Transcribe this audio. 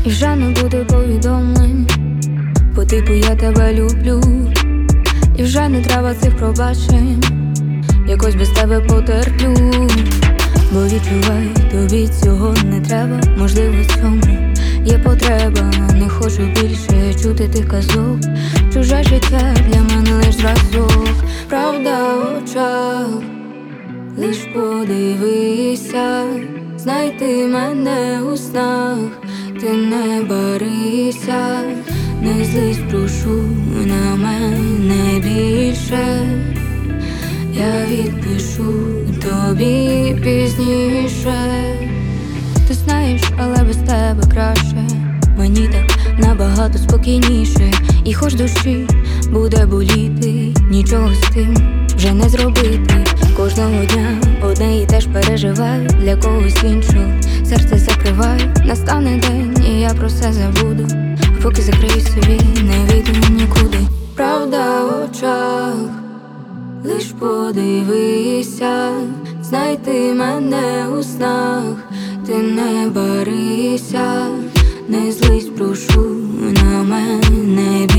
І вже не буде повідомлень по типу «я тебе люблю». І вже не треба цих пробачень, якось без тебе потерплю. Бо відчувай, тобі цього не треба. Можливо, в цьому є потреба. Не хочу більше чути тих казок. Чуже життя для мене лиш зразок. Правда в очах, лиш подивися. Знайти мене у снах, ти не барися. Не злись, прошу, на мене більше. Я відпишу тобі пізніше. Ти знаєш, але без тебе краще. Мені так набагато спокійніше. І хоч душі буде боліти, нічого з тим вже не зробити. Кожного дня одне і теж переживаю. Для когось іншого серце закриваю. Настане день, і я про все забуду. Поки закрию собі, не вийду нікуди. Правда в очах, лиш подивися. Знайти мене у снах, ти не барися. Не злись, прошу, на мене